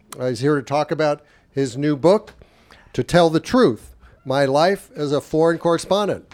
He's here to talk about his new book, To Tell the Truth, My Life as a Foreign Correspondent.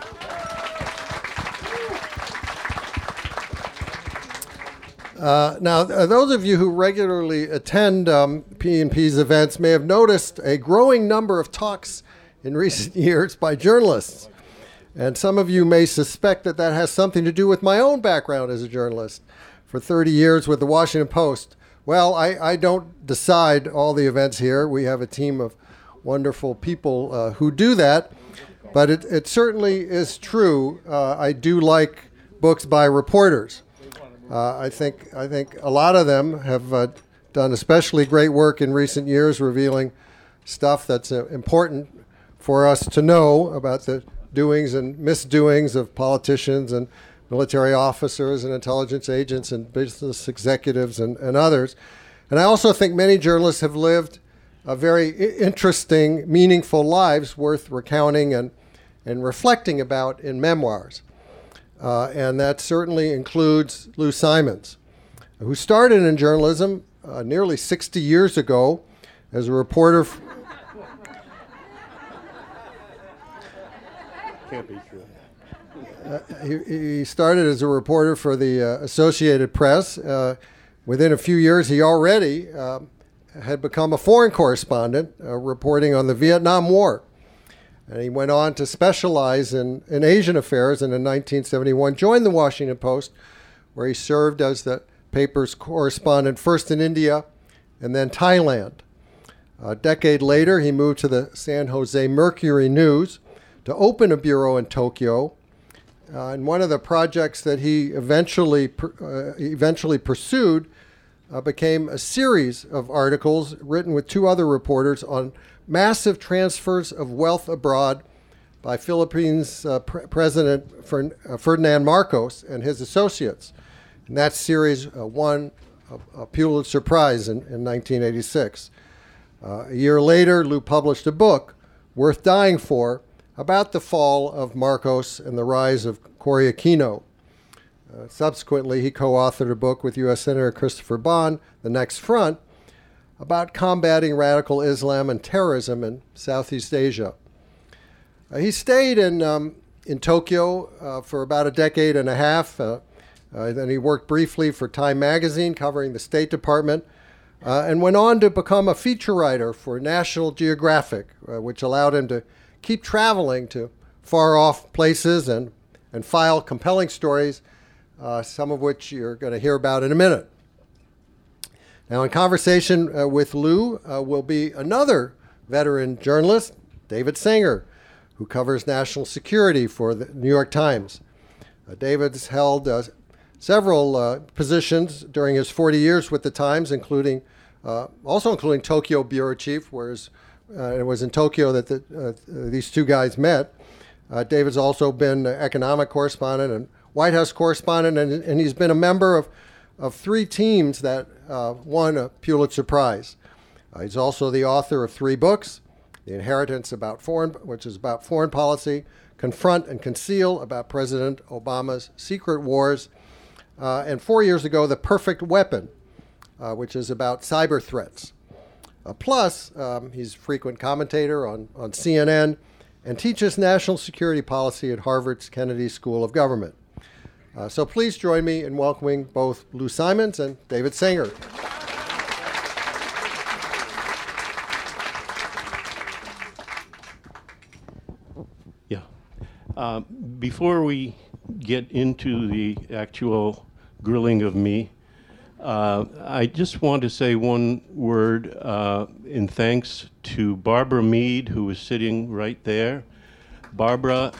Now, those of you who regularly attend P&P's events may have noticed a growing number of talks in recent years by journalists. And some of you may suspect that that has something to do with my own background as a journalist for 30 years with the Washington Post. Well, I don't decide all the events here. We have a team of wonderful people who do that. But it certainly is true. I do like books by reporters. I think a lot of them have done especially great work in recent years, revealing stuff that's important for us to know about the doings and misdoings of politicians and military officers and intelligence agents and business executives and others. And I also think many journalists have lived very interesting, meaningful lives worth recounting and reflecting about in memoirs. And that certainly includes Lou Simons, who started in journalism nearly 60 years ago as a reporter. Can't be true. He started as a reporter for the Associated Press. Within a few years, he already had become a foreign correspondent, reporting on the Vietnam War. And he went on to specialize in Asian affairs, and in 1971 joined the Washington Post, where he served as the paper's correspondent first in India and then Thailand. A decade later, he moved to the San Jose Mercury News to open a bureau in Tokyo. And one of the projects that he eventually pursued became a series of articles written with two other reporters on massive transfers of wealth abroad by Philippines President Ferdinand Marcos and his associates. And that series won a Pulitzer Prize in 1986. A year later, Lou published a book, Worth Dying For, about the fall of Marcos and the rise of Cory Aquino. Subsequently, he co-authored a book with U.S. Senator Christopher Bond, The Next Front, about combating radical Islam and terrorism in Southeast Asia. He stayed in Tokyo for about a decade and a half. Then he worked briefly for Time magazine, covering the State Department, and went on to become a feature writer for National Geographic, which allowed him to keep traveling to far-off places and file compelling stories, some of which you're going to hear about in a minute. Now, in conversation with Lou will be another veteran journalist, David Sanger, who covers national security for the New York Times. David's held several positions during his 40 years with the Times, also including Tokyo bureau chief, whereas it was in Tokyo that these two guys met. David's also been economic correspondent and White House correspondent, and he's been a member of three teams that won a Pulitzer Prize. He's also the author of three books: The Inheritance, which is about foreign policy; Confront and Conceal, about President Obama's secret wars; and 4 years ago, The Perfect Weapon, which is about cyber threats. Plus, he's a frequent commentator on CNN and teaches national security policy at Harvard's Kennedy School of Government. So please join me in welcoming both Lou Simons and David Sanger. Yeah. Before we get into the actual grilling of me, I just want to say one word in thanks to Barbara Mead, who is sitting right there. Barbara,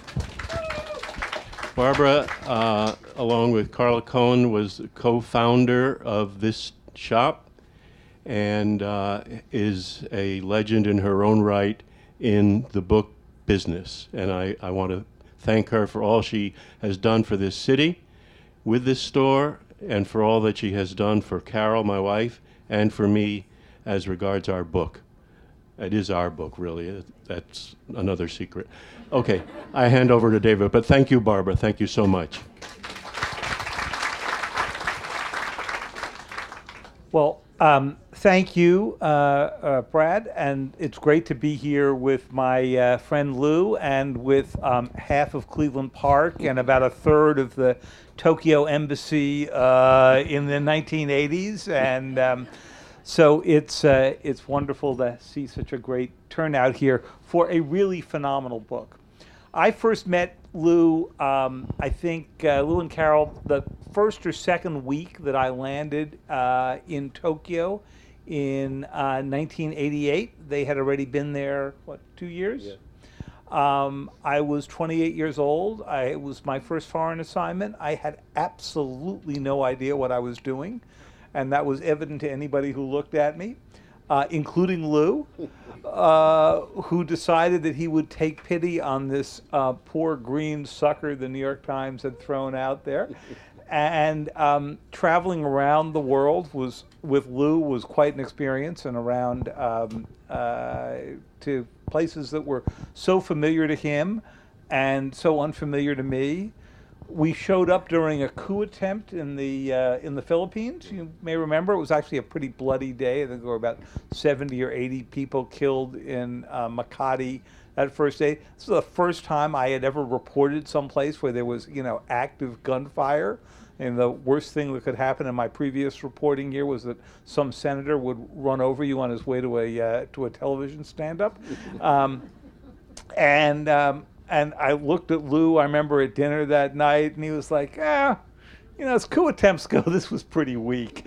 along with Carla Cohen, was the co-founder of this shop and is a legend in her own right in the book business. And I want to thank her for all she has done for this city with this store, and for all that she has done for Carol, my wife, and for me as regards our book. It is our book, really. That's another secret. Okay, I hand over to David, but thank you, Barbara. Thank you so much. Well, Thank you, Brad, and it's great to be here with my friend Lou and with half of Cleveland Park and about a third of the Tokyo Embassy in the 1980s, and so it's wonderful to see such a great turnout here for a really phenomenal book. I first met Lou, I think Lou and Carol, the first or second week that I landed in Tokyo in 1988. They had already been there, 2 years? Yeah. I was 28 years old. It was my first foreign assignment. I had absolutely no idea what I was doing, and that was evident to anybody who looked at me, including Lou. Who decided that he would take pity on this poor green sucker the New York Times had thrown out there. And traveling around the world with Lou was quite an experience, and around to places that were so familiar to him and so unfamiliar to me. We showed up during a coup attempt in the Philippines. You may remember it was actually a pretty bloody day. I think there were about 70 or 80 people killed in Makati that first day. This was the first time I had ever reported someplace where there was, active gunfire. And the worst thing that could happen in my previous reporting year was that some senator would run over you on his way to a television stand-up. And I looked at Lou, I remember at dinner that night, and he was like, as coup attempts go, this was pretty weak.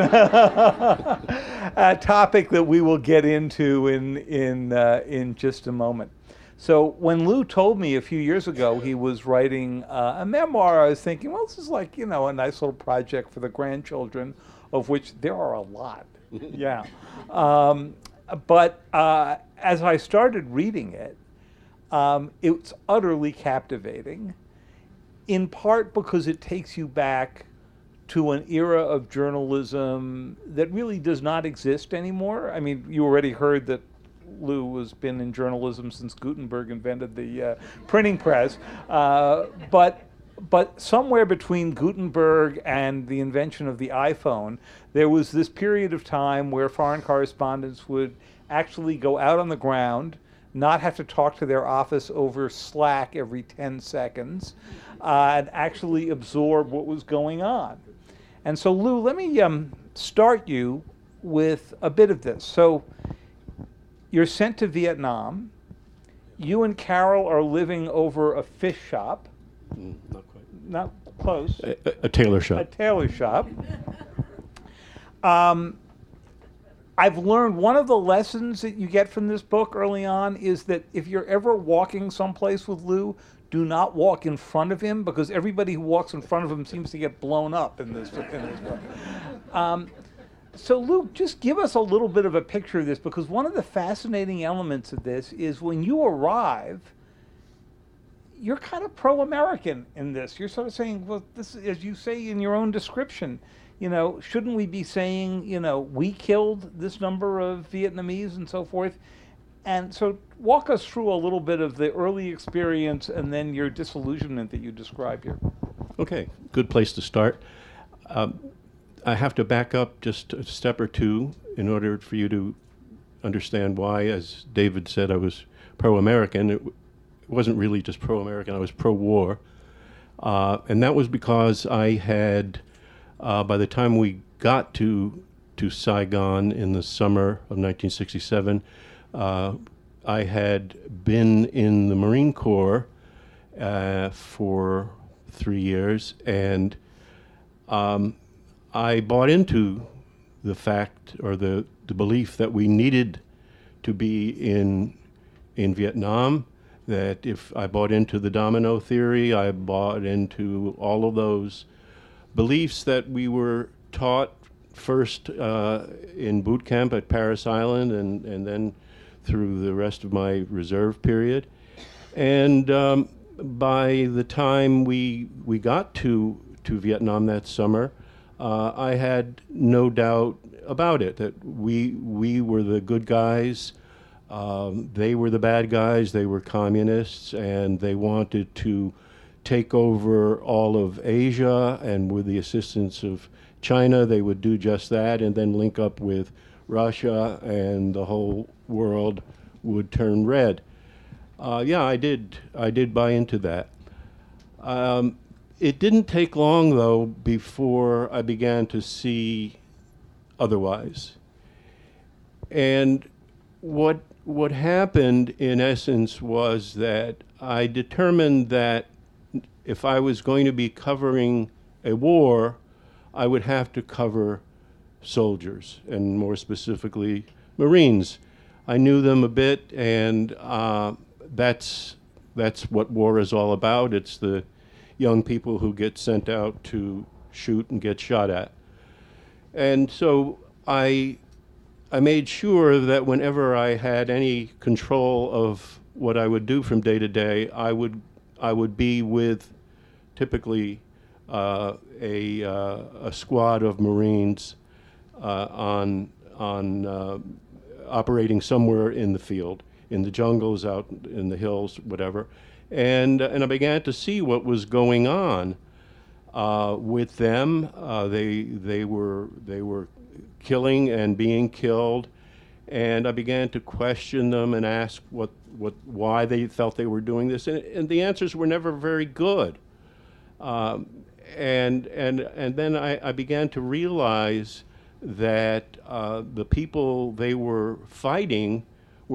A topic that we will get into in just a moment. So when Lou told me a few years ago he was writing a memoir, I was thinking, well, this is like, a nice little project for the grandchildren, of which there are a lot. Yeah. But as I started reading it, it's utterly captivating, in part because it takes you back to an era of journalism that really does not exist anymore. I mean, you already heard that Lou has been in journalism since Gutenberg invented the printing press, but somewhere between Gutenberg and the invention of the iPhone, there was this period of time where foreign correspondents would actually go out on the ground, not have to talk to their office over Slack every 10 seconds, and actually absorb what was going on. And so, Lou, let me start you with a bit of this. So, you're sent to Vietnam. You and Carol are living over a fish shop. Not quite. Not close. A tailor shop. A tailor shop. I've learned one of the lessons that you get from this book early on is that if you're ever walking someplace with Lou, do not walk in front of him, because everybody who walks in front of him seems to get blown up in this book. So Lou, just give us a little bit of a picture of this, because one of the fascinating elements of this is when you arrive, you're kind of pro-American in this. You're sort of saying, well, this, as you say in your own description, shouldn't we be saying, we killed this number of Vietnamese and so forth? And so walk us through a little bit of the early experience and then your disillusionment that you describe here. Okay, good place to start. I have to back up just a step or two in order for you to understand why, as David said, I was pro-American. It wasn't really just pro-American, I was pro-war. And that was because I had, by the time we got to Saigon in the summer of 1967, I had been in the Marine Corps for 3 years, and I bought into the fact, or the belief, that we needed to be in Vietnam, that if I bought into the domino theory, I bought into all of those beliefs that we were taught first in boot camp at Parris Island and then through the rest of my reserve period. And by the time we got to Vietnam that summer, I had no doubt about it, that we were the good guys, they were the bad guys, they were communists, and they wanted to take over all of Asia, and with the assistance of China, they would do just that, and then link up with Russia, and the whole world would turn red. Yeah, I did buy into that. It didn't take long, though, before I began to see otherwise. And what happened, in essence, was that I determined that if I was going to be covering a war, I would have to cover soldiers, and more specifically, Marines. I knew them a bit, and that's what war is all about. It's the young people who get sent out to shoot and get shot at. And so I made sure that whenever I had any control of what I would do from day to day, I would be with typically a squad of Marines on operating somewhere in the field, in the jungles, out in the hills, whatever. And I began to see what was going on with them. They were killing and being killed, and I began to question them and ask why they felt they were doing this, and the answers were never very good. And then I began to realize that the people they were fighting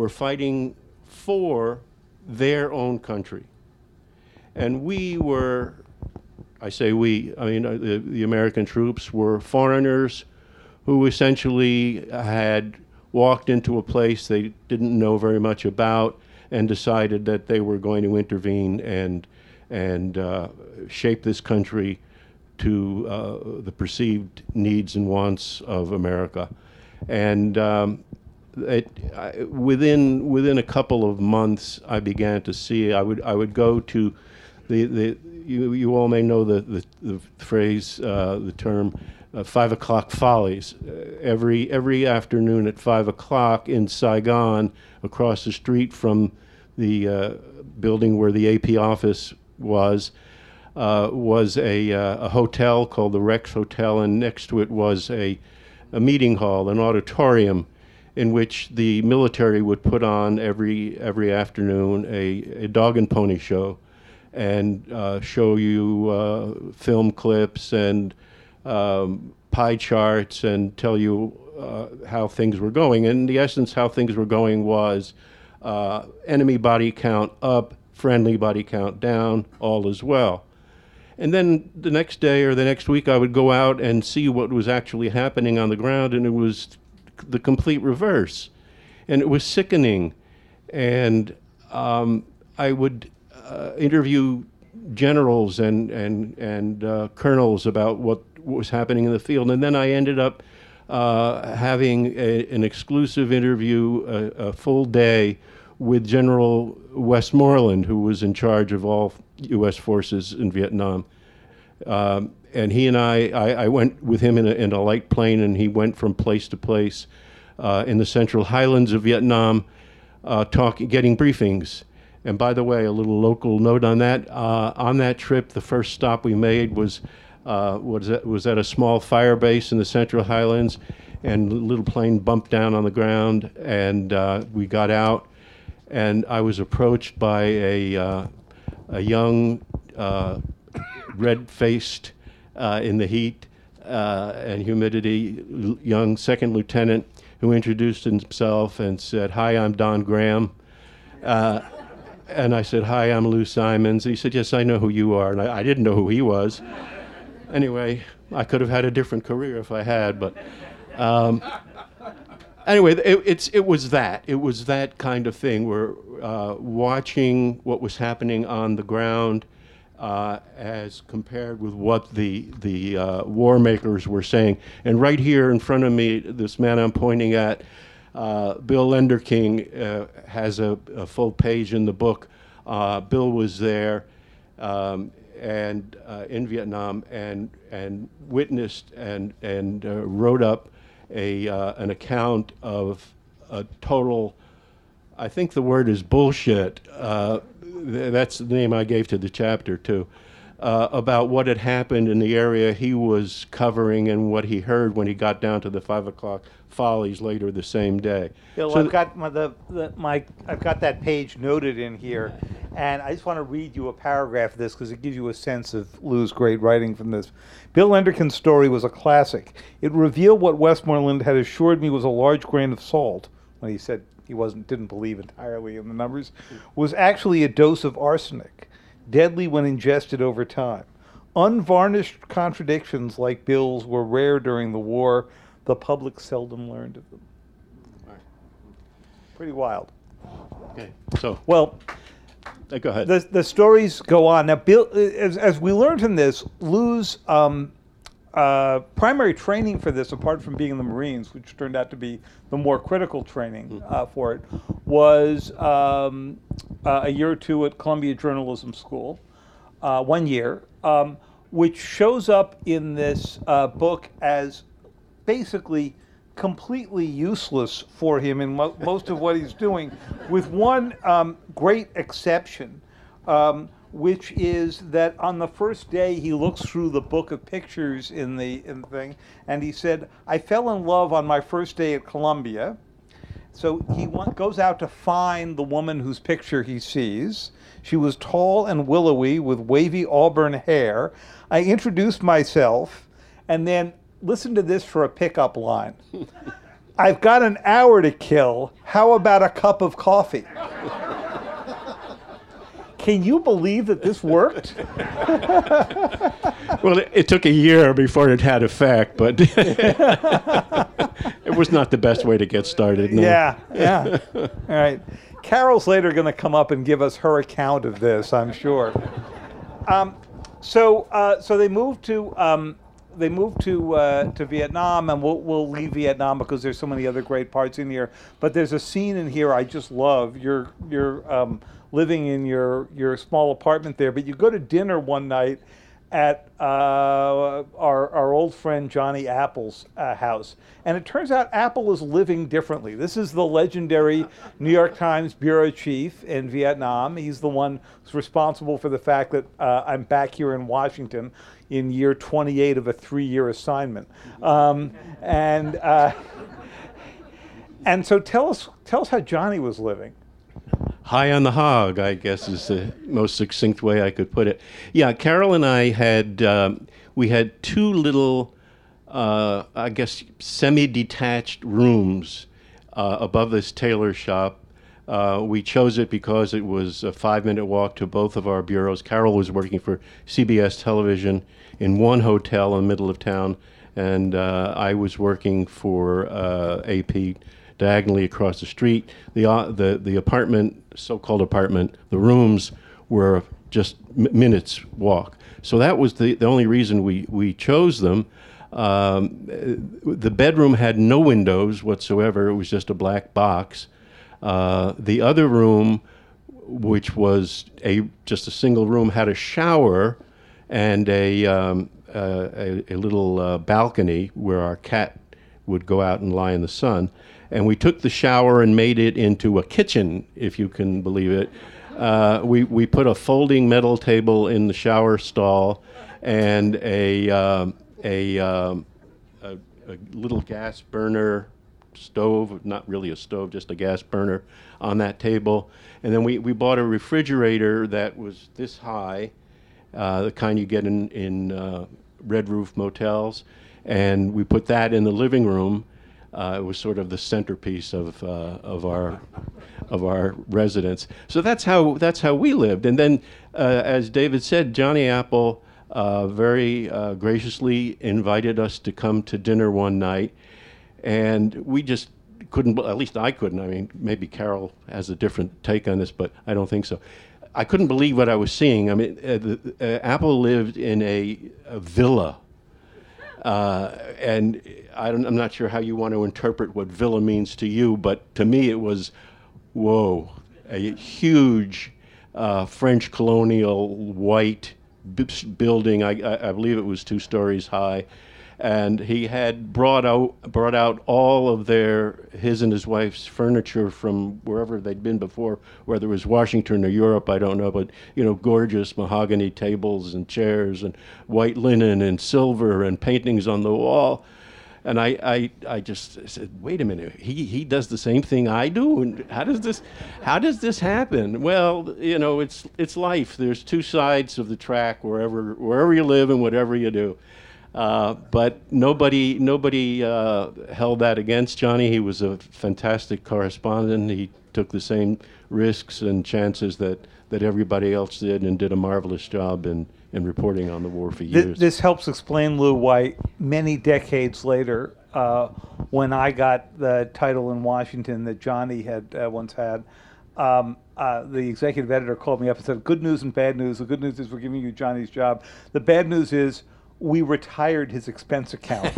for their own country. And we were, I say we, I mean the American troops were foreigners who essentially had walked into a place they didn't know very much about and decided that they were going to intervene and shape this country to the perceived needs and wants of America. And within a couple of months, I began to see. I would go to you all may know the phrase, the term 5 o'clock follies. Every afternoon at 5 o'clock in Saigon, across the street from the building where the AP office was a hotel called the Rex Hotel, and next to it was a meeting hall, an auditorium, in which the military would put on every afternoon a dog and pony show, and show you film clips and pie charts and tell you how things were going. And in the essence, how things were going was enemy body count up, friendly body count down, all is well. And then the next day or the next week, I would go out and see what was actually happening on the ground, and it was the complete reverse. And it was sickening. And I would interview generals and colonels about what was happening in the field. And then I ended up having an exclusive interview, a full day, with General Westmoreland, who was in charge of all U.S. forces in Vietnam. And he and I went with him in a light plane, and he went from place to place in the Central Highlands of Vietnam, getting briefings. And by the way, a little local note on that trip, the first stop we made was at a small fire base in the Central Highlands, and the little plane bumped down on the ground, and we got out, and I was approached by a young, red-faced, in the heat and humidity, young second lieutenant who introduced himself and said, "Hi, I'm Don Graham." And I said, "Hi, I'm Lou Simons." He said, "Yes, I know who you are." And I didn't know who he was. Anyway, I could have had a different career if I had, but anyway, it was that kind of thing, where watching what was happening on the ground as compared with what the war makers were saying. And right here in front of me, this man I'm pointing at, Bill Lenderking, has a full page in the book. Bill was there and in Vietnam and witnessed and wrote up an account of a total, I think the word is bullshit. That's the name I gave to the chapter too. about what had happened in the area he was covering and what he heard when he got down to the 5 o'clock Follies later the same day. Bill, So I've got I've got that page noted in here, and I just want to read you a paragraph of this because it gives you a sense of Lou's great writing from this. Bill Enderkin's story was a classic. It revealed what Westmoreland had assured me was a large grain of salt when he said he didn't believe entirely in the numbers, was actually a dose of arsenic, deadly when ingested over time. Unvarnished contradictions like Bill's were rare during the war. The public seldom learned of them. Pretty wild. okay, so Well, go ahead. the stories go on. Now, Bill, as we learned from this, Lou's primary training for this, apart from being in the Marines, which turned out to be the more critical training for it, was a year or two at Columbia Journalism School, 1 year, which shows up in this book as basically completely useless for him in most of what he's doing, with one great exception, which is that on the first day he looks through the book of pictures in the thing, and he said, "I fell in love on my first day at Columbia." So he goes out to find the woman whose picture he sees. She was tall and willowy with wavy auburn hair. I introduced myself, and then listen to this for a pickup line. "I've got an hour to kill. How about a cup of coffee?" Can you believe that this worked? Well, it took a year before it had effect, but it was not the best way to get started. No. Yeah. All right. Carol's later going to come up and give us her account of this, I'm sure. So they moved to Vietnam, and we'll leave Vietnam because there's so many other great parts in here. But there's a scene in here I just love. You're living in your small apartment there, but you go to dinner one night at our old friend Johnny Apple's house, and it turns out Apple is living differently. This is the legendary New York Times bureau chief in Vietnam. He's the one who's responsible for the fact that I'm back here in Washington in year 28 of a 3-year assignment. And so tell us how Johnny was living. High on the hog, I guess, is the most succinct way I could put it. Yeah, Carol and I had we had two little, I guess, semi-detached rooms above this tailor shop. We chose it because it was a 5-minute walk to both of our bureaus. Carol was working for CBS Television in one hotel in the middle of town, and I was working for AP diagonally across the street. The apartment, so-called apartment, the rooms were just minutes walk. So that was the only reason we chose them. The bedroom had no windows whatsoever. It was just a black box. The other room, which was just a single room, had a shower and a little balcony where our cat would go out and lie in the sun. And we took the shower and made it into a kitchen, if you can believe it. We put a folding metal table in the shower stall and a little gas burner stove, not really a stove, just a gas burner on that table. And then we bought a refrigerator that was this high, the kind you get in red roof motels, and we put that in the living room. It was sort of the centerpiece of our residence. So that's how we lived. And then, as David said, Johnny Apple very graciously invited us to come to dinner one night, and we just couldn't. At least I couldn't. I mean, maybe Carol has a different take on this, but I don't think so. I couldn't believe what I was seeing. I mean, Apple lived in a villa. And I'm not sure how you want to interpret what villa means to you, but to me it was, whoa, a huge French colonial white building. I believe it was 2 stories high, And he had brought out all of his and his wife's furniture from wherever they'd been before, whether it was Washington or Europe, I don't know, but gorgeous mahogany tables and chairs and white linen and silver and paintings on the wall. And I just said, wait a minute, he does the same thing I do, and how does this happen? Well, it's life. There's two sides of the track wherever you live and whatever you do. But nobody held that against Johnny. He was a fantastic correspondent. He took the same risks and chances that everybody else did, and did a marvelous job in reporting on the war for years. This helps explain, Lou, why many decades later, when I got the title in Washington that Johnny had once had, the executive editor called me up and said, good news and bad news. The good news is we're giving you Johnny's job. The bad news is we retired his expense account.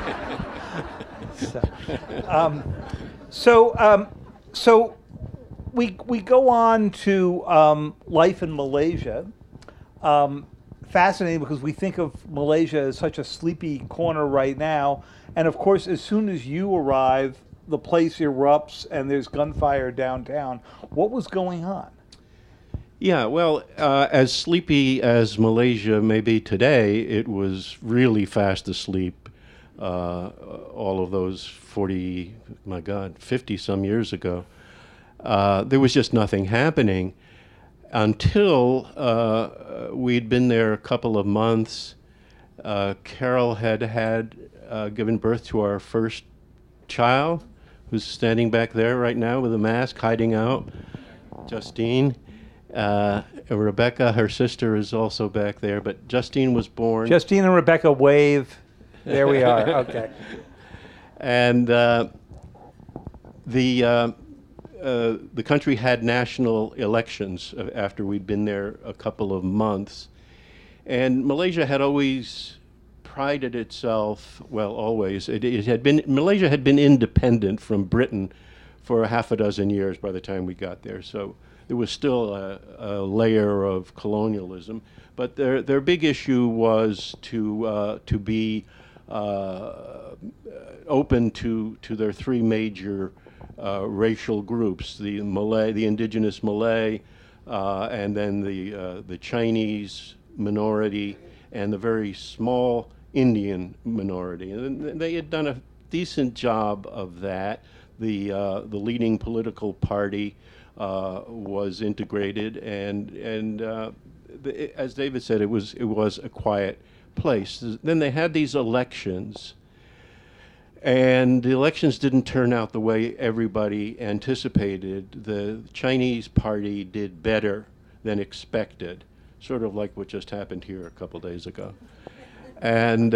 So we go on to life in Malaysia. Fascinating, because we think of Malaysia as such a sleepy corner right now. And of course, as soon as you arrive, the place erupts and there's gunfire downtown. What was going on? Yeah, well, as sleepy as Malaysia may be today, it was really fast asleep all of those 50 some years ago. There was just nothing happening until we'd been there a couple of months. Carol had given birth to our first child, who's standing back there right now with a mask, hiding out, Justine. Rebecca, her sister, is also back there, but Justine was born. Justine and Rebecca wave. There we are. Okay. And the country had national elections after we'd been there a couple of months, and Malaysia had always prided itself. Well, always Malaysia had been independent from Britain for half a dozen years by the time we got there. So there was still a layer of colonialism, but their big issue was to be open to their three major racial groups: the indigenous Malay, and then the Chinese minority, and the very small Indian minority. And they had done a decent job of that. The leading political party was integrated, and as David said, it was a quiet place. Then they had these elections, and the elections didn't turn out the way everybody anticipated. The Chinese party did better than expected, sort of like what just happened here a couple days ago. And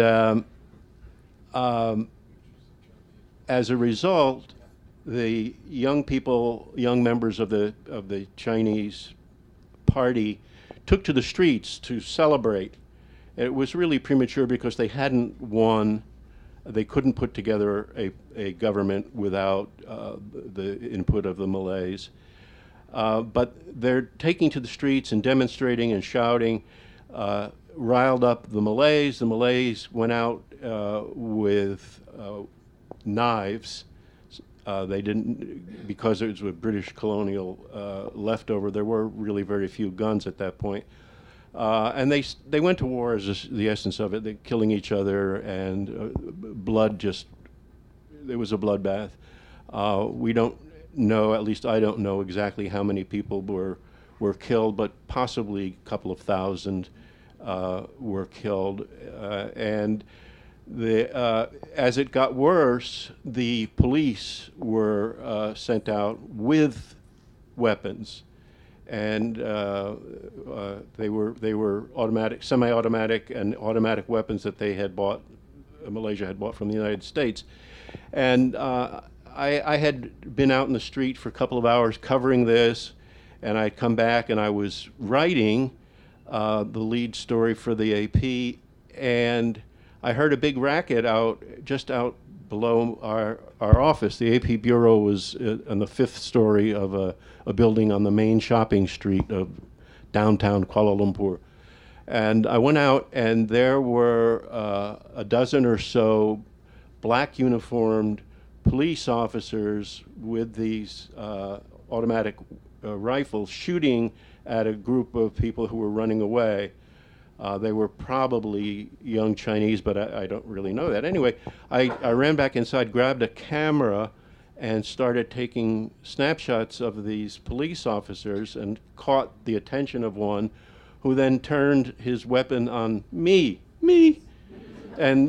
as a result, the young members of the Chinese party took to the streets to celebrate. It was really premature because they hadn't won. They couldn't put together a government without the input of the Malays. But they're taking to the streets and demonstrating and shouting, riled up the Malays. The Malays went out with knives. They didn't, because it was a British colonial leftover, there were really very few guns at that point. And they went to war as the essence of it. They're killing each other, and blood there was a bloodbath. We don't know, at least I don't know exactly how many people were killed, but possibly a couple of thousand were killed. And as it got worse, the police were sent out with weapons, and they were automatic, semi-automatic, and automatic weapons that Malaysia had bought from the United States. And I had been out in the street for a couple of hours covering this, and I'd come back and I was writing the lead story for the AP, and I heard a big racket just out below our office. The AP bureau was on the fifth story of a building on the main shopping street of downtown Kuala Lumpur. And I went out, and there were a dozen or so black uniformed police officers with these automatic rifles shooting at a group of people who were running away. They were probably young Chinese, but I don't really know that. Anyway, I ran back inside, grabbed a camera, and started taking snapshots of these police officers and caught the attention of one who then turned his weapon on me. And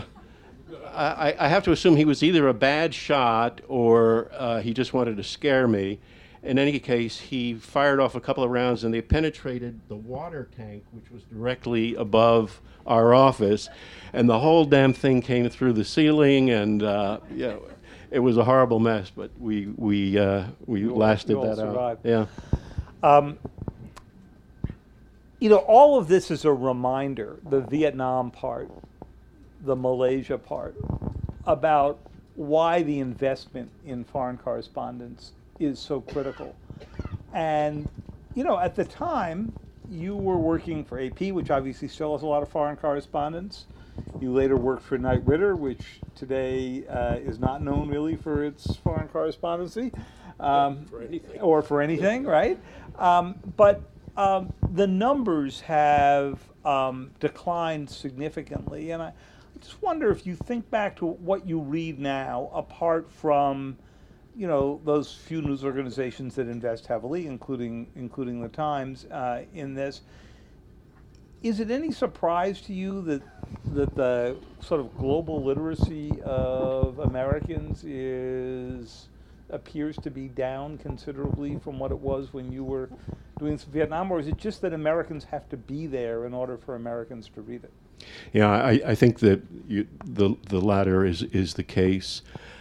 I have to assume he was either a bad shot or he just wanted to scare me. In any case, he fired off a couple of rounds, and they penetrated the water tank, which was directly above our office, and the whole damn thing came through the ceiling, and it was a horrible mess. But we lasted that out. Yeah. All of this is a reminder, the Vietnam part, the Malaysia part, about why the investment in foreign correspondence is so critical. And, at the time, you were working for AP, which obviously still has a lot of foreign correspondence. You later worked for Knight Ridder, which today is not known really for its foreign correspondency. Or for anything, right? But the numbers have declined significantly. And I just wonder if you think back to what you read now, apart from those few news organizations that invest heavily, including the Times, in this. Is it any surprise to you that the sort of global literacy of Americans appears to be down considerably from what it was when you were doing Vietnam, or is it just that Americans have to be there in order for Americans to read it? Yeah, I think that the latter is the case.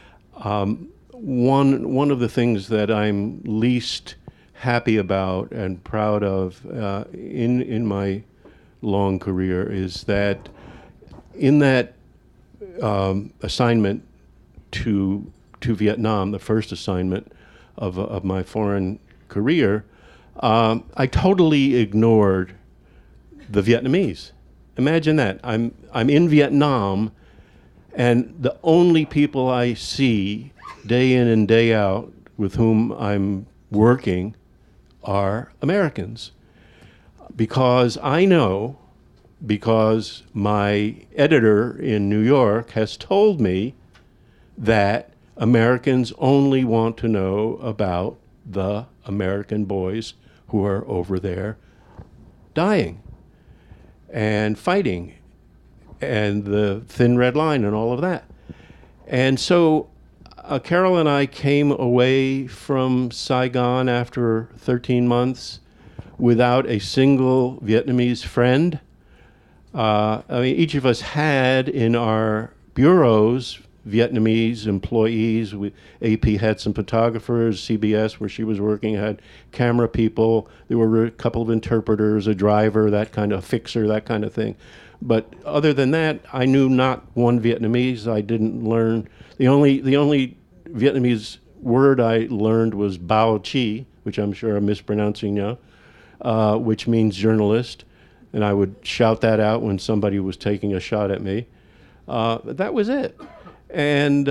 One of the things that I'm least happy about and proud of in my long career is that in that assignment to Vietnam, the first assignment of my foreign career, I totally ignored the Vietnamese. Imagine that. I'm in Vietnam, and the only people I see day in and day out with whom I'm working are Americans. Because I know, because my editor in New York has told me that Americans only want to know about the American boys who are over there dying and fighting and the Thin Red Line and all of that. And so Carol and I came away from Saigon after 13 months without a single Vietnamese friend. Each of us had in our bureaus Vietnamese employees. AP had some photographers, CBS, where she was working, had camera people. There were a couple of interpreters, a driver, that kind of fixer, that kind of thing. But other than that, I knew not one Vietnamese. I didn't learn. The only Vietnamese word I learned was bao chi, which I'm sure I'm mispronouncing now, which means journalist. And I would shout that out when somebody was taking a shot at me. But that was it. And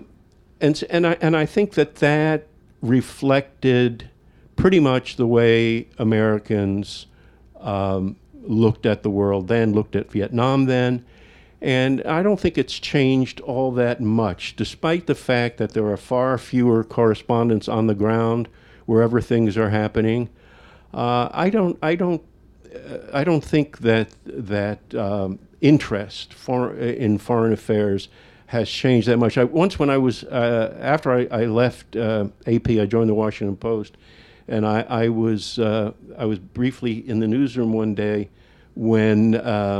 I think that reflected pretty much the way Americans looked at the world then, looked at Vietnam then. And I don't think it's changed all that much, despite the fact that there are far fewer correspondents on the ground wherever things are happening. I don't think that interest in foreign affairs has changed that much. When I was after I left AP, I joined the Washington Post, and I was briefly in the newsroom one day when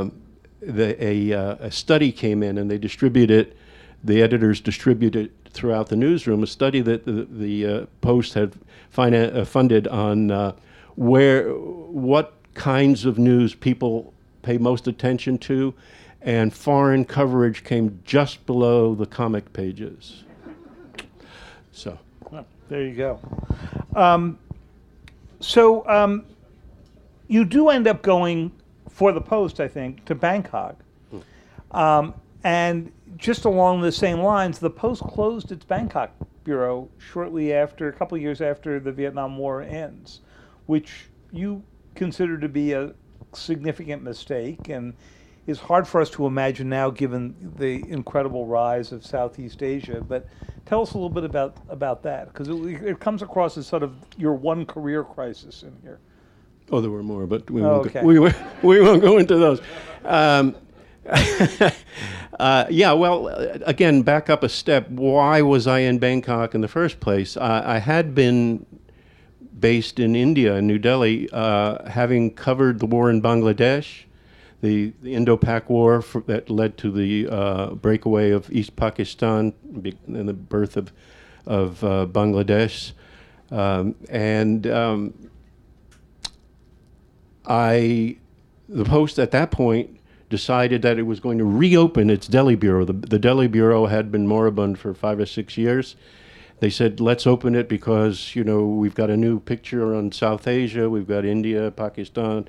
a study came in, and the editors distributed it throughout the newsroom, a study that the Post had funded on what kinds of news people pay most attention to, and foreign coverage came just below the comic pages. So, well, there you go. So you do end up going for the Post, I think, to Bangkok. And just along the same lines, the Post closed its Bangkok bureau shortly after, a couple of years after the Vietnam War ends, which you consider to be a significant mistake and is hard for us to imagine now given the incredible rise of Southeast Asia. But tell us a little bit about that, because it comes across as sort of your one career crisis in here. Oh, there were more, but we we won't go into those. Yeah, well, again, back up a step. Why was I in Bangkok in the first place? I had been based in India, in New Delhi, having covered the war in Bangladesh, the Indo-Pak War that led to the breakaway of East Pakistan and the birth of Bangladesh. The Post at that point decided that it was going to reopen its Delhi bureau. The Delhi bureau had been moribund for 5 or 6 years. They said, let's open it because, we've got a new picture on South Asia. We've got India, Pakistan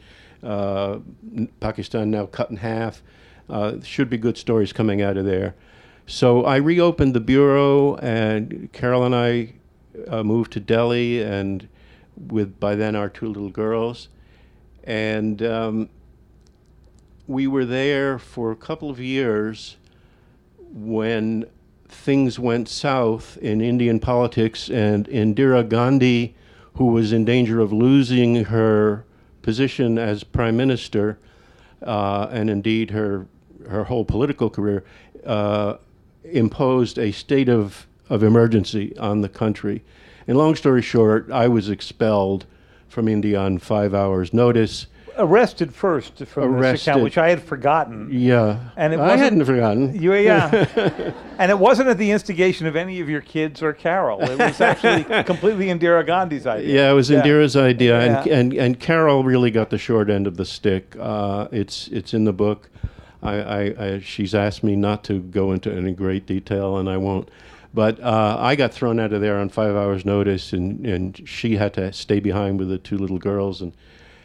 now cut in half. Should be good stories coming out of there. So I reopened the bureau, and Carol and I moved to Delhi, and with by then our 2 little girls. And we were there for a couple of years when things went south in Indian politics, and Indira Gandhi, who was in danger of losing her position as prime minister, and indeed her whole political career, imposed a state of emergency on the country. And long story short, I was expelled from India on 5 hours' notice. Arrested first from this account, which I had forgotten. Yeah, and I hadn't forgotten. Yeah, and it wasn't at the instigation of any of your kids or Carol. It was actually completely Indira Gandhi's idea. Yeah, it was Indira's idea, and Carol really got the short end of the stick. It's in the book. She's asked me not to go into any great detail, and I won't. But I got thrown out of there on 5 hours' notice, and she had to stay behind with the 2 little girls, and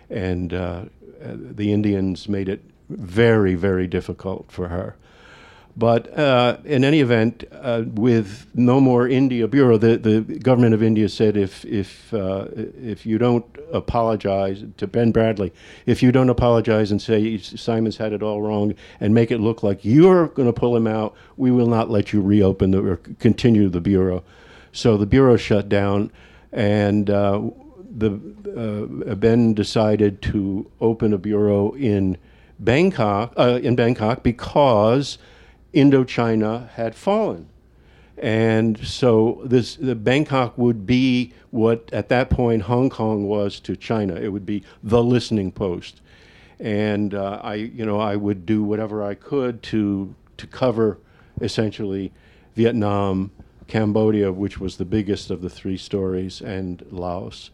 the Indians made it very, very difficult for her. But in any event, with no more India bureau, the government of India said if you don't apologize to Ben Bradley, if you don't apologize and say Simon's had it all wrong and make it look like you're going to pull him out, we will not let you reopen or continue the bureau. So the bureau shut down, and Ben decided to open a bureau in Bangkok because Indochina had fallen. And so the Bangkok would be what at that point Hong Kong was to China. It would be the listening post. And I would do whatever I could to cover essentially Vietnam, Cambodia, which was the biggest of the 3 stories, and Laos.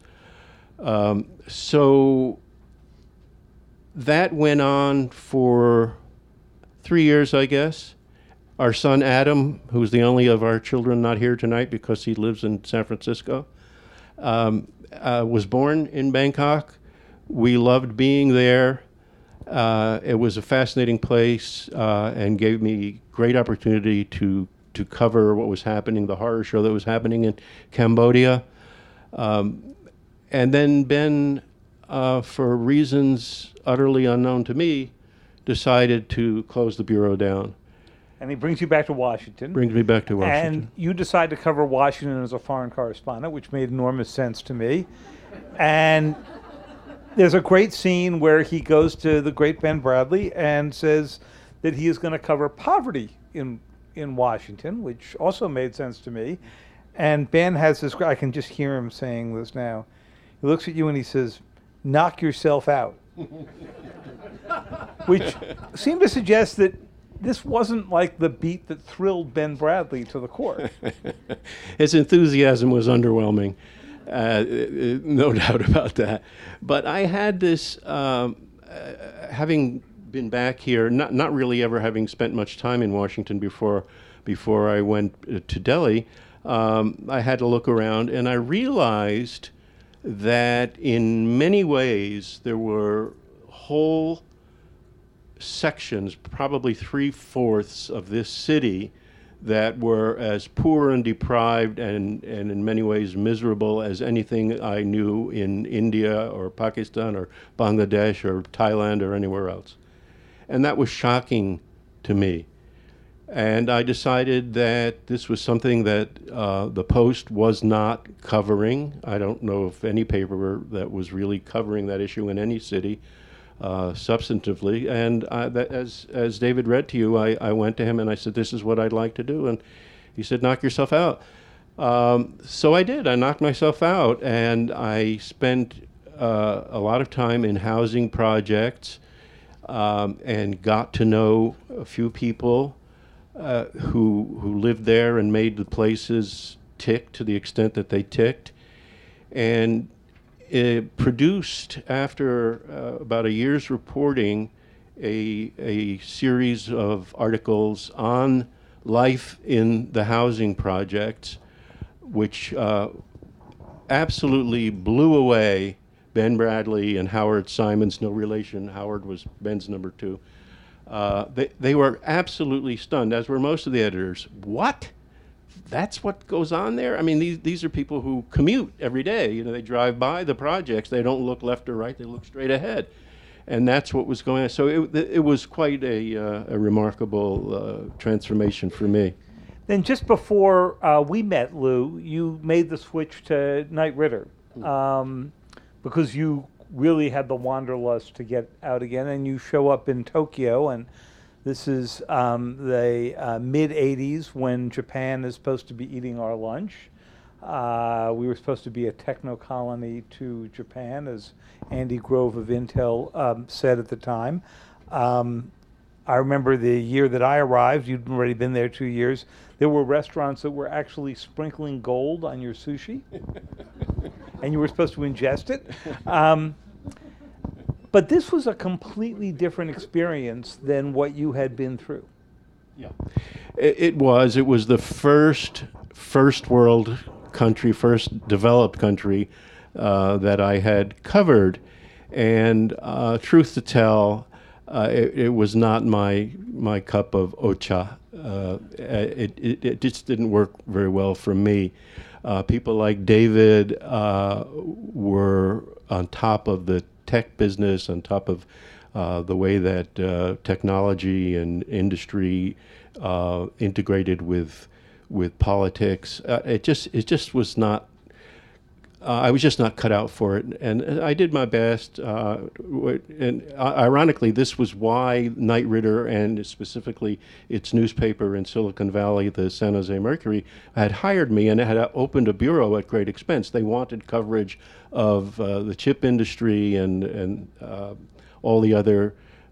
So that went on for 3 years, I guess. Our son Adam, who's the only of our children not here tonight because he lives in San Francisco, was born in Bangkok. We loved being there. It was a fascinating place and gave me great opportunity to cover what was happening, the horror show that was happening in Cambodia. And then Ben, for reasons utterly unknown to me, decided to close the bureau down. And he brings you back to Washington. Brings me back to Washington. And you decide to cover Washington as a foreign correspondent, which made enormous sense to me. And there's a great scene where he goes to the great Ben Bradley and says that he is going to cover poverty in Washington, which also made sense to me. And Ben has this, I can just hear him saying this now. He looks at you and he says, "Knock yourself out." Which seemed to suggest that this wasn't like the beat that thrilled Ben Bradley to the core. His enthusiasm was underwhelming, no doubt about that. But I had this, having been back here, not really ever having spent much time in Washington before I went to Delhi, I had to look around, and I realized that in many ways there were whole sections, probably 3/4 of this city, that were as poor and deprived and in many ways miserable as anything I knew in India or Pakistan or Bangladesh or Thailand or anywhere else. And that was shocking to me. And I decided that this was something that the Post was not covering. I don't know if any paper that was really covering that issue in any city substantively. And as David read to you, I went to him and I said, this is what I'd like to do. And he said, knock yourself out. So I did. I knocked myself out, and I spent a lot of time in housing projects and got to know a few people who lived there and made the places tick to the extent that they ticked. And it produced, after about a year's reporting, a series of articles on life in the housing projects, which absolutely blew away Ben Bradley and Howard Simons, no relation. Howard was Ben's number two. They were absolutely stunned, as were most of the editors. What? That's what goes on there? I mean, these are people who commute every day. You know, they drive by the projects. They don't look left or right. They look straight ahead. And that's what was going on. So it was quite a remarkable transformation for me. Then just before we met, Lou, you made the switch to Knight Ridder because you really had the wanderlust to get out again, and you show up in Tokyo, and this is the mid-'80s when Japan is supposed to be eating our lunch. We were supposed to be a techno colony to Japan, as Andy Grove of Intel said at the time. I remember the year that I arrived, you'd already been there 2 years, there were restaurants that were actually sprinkling gold on your sushi, and you were supposed to ingest it. But this was a completely different experience than what you had been through. Yeah, it was the first world country, first developed country that I had covered, and truth to tell, it was not my cup of ocha. It just didn't work very well for me. People like David were on top of the tech business, on top of the way that technology and industry integrated with politics. It just was not. I was just not cut out for it, and I did my best. And ironically, this was why Knight Ridder, and specifically its newspaper in Silicon Valley, the San Jose Mercury, had hired me and had opened a bureau at great expense. They wanted coverage of the chip industry and all the other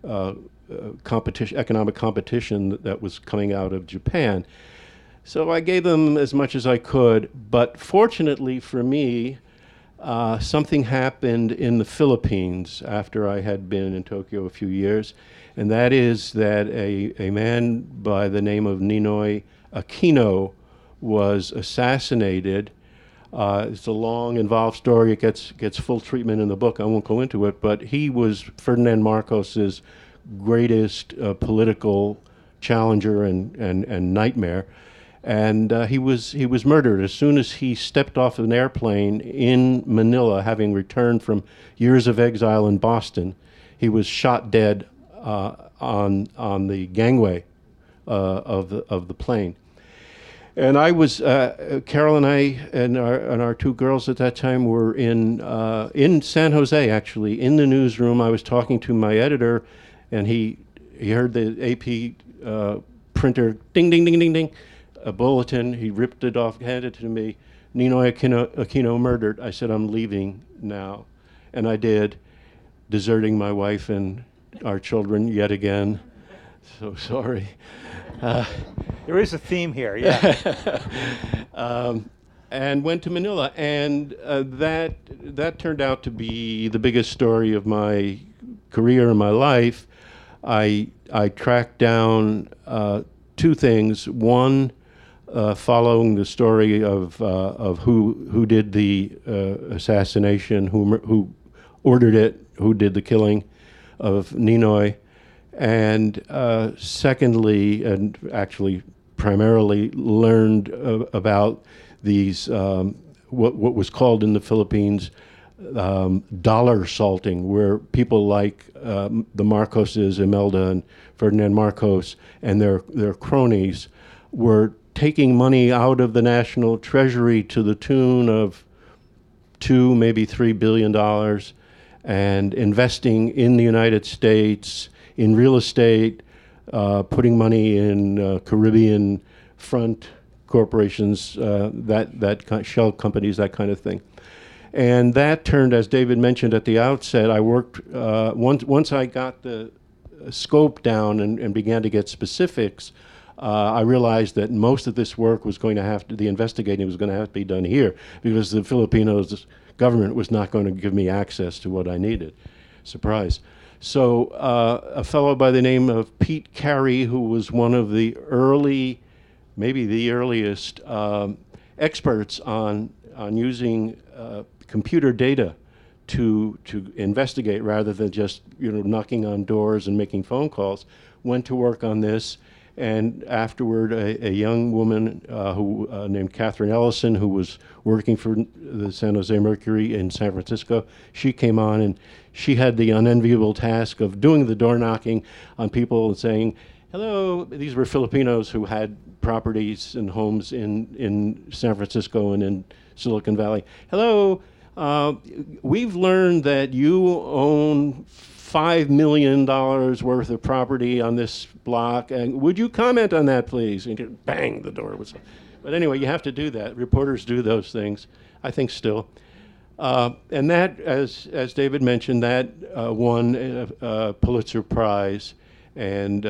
economic competition that was coming out of Japan. So I gave them as much as I could, but fortunately for me, something happened in the Philippines after I had been in Tokyo a few years, and that is that a man by the name of Ninoy Aquino was assassinated. It's a long, involved story. It gets full treatment in the book. I won't go into it, but he was Ferdinand Marcos's greatest political challenger and nightmare. And he was murdered as soon as he stepped off an airplane in Manila, having returned from years of exile in Boston. He was shot dead on the gangway of the plane. And I was Carol and I and our two girls at that time were in San Jose, actually, in the newsroom. I was talking to my editor, and he heard the AP printer ding ding ding ding ding. A bulletin. He ripped it off, handed it to me. Ninoy Aquino murdered. I said, I'm leaving now. And I did, deserting my wife and our children yet again. So sorry. There is a theme here, yeah. And went to Manila. And that turned out to be the biggest story of my career and my life. I tracked down two things. One, following the story of who did the assassination, who ordered it, who did the killing of Ninoy, And secondly, and actually primarily learned about these, what was called in the Philippines dollar salting, where people like the Marcoses, Imelda and Ferdinand Marcos, and their cronies were taking money out of the national treasury to the tune of $2, maybe $3 billion, and investing in the United States in real estate, putting money in Caribbean front corporations, shell companies, that kind of thing. And that turned, as David mentioned at the outset, I worked, once I got the scope down and began to get specifics, I realized that most of this work was going to have to, the investigating was going to have to be done here, because the Filipinos government was not going to give me access to what I needed. Surprise. So a fellow by the name of Pete Carey, who was one of the early, maybe the earliest experts on using computer data to investigate rather than just knocking on doors and making phone calls, went to work on this. And afterward, a young woman who named Catherine Ellison, who was working for the San Jose Mercury in San Francisco, she came on, and she had the unenviable task of doing the door knocking on people and saying, hello. These were Filipinos who had properties and homes in San Francisco and in Silicon Valley. Hello, we've learned that you own $5 million worth of property on this block, and would you comment on that, please? And bang, the door was. But anyway, you have to do that. Reporters do those things, I think, still. And that, as David mentioned, that won a Pulitzer Prize, and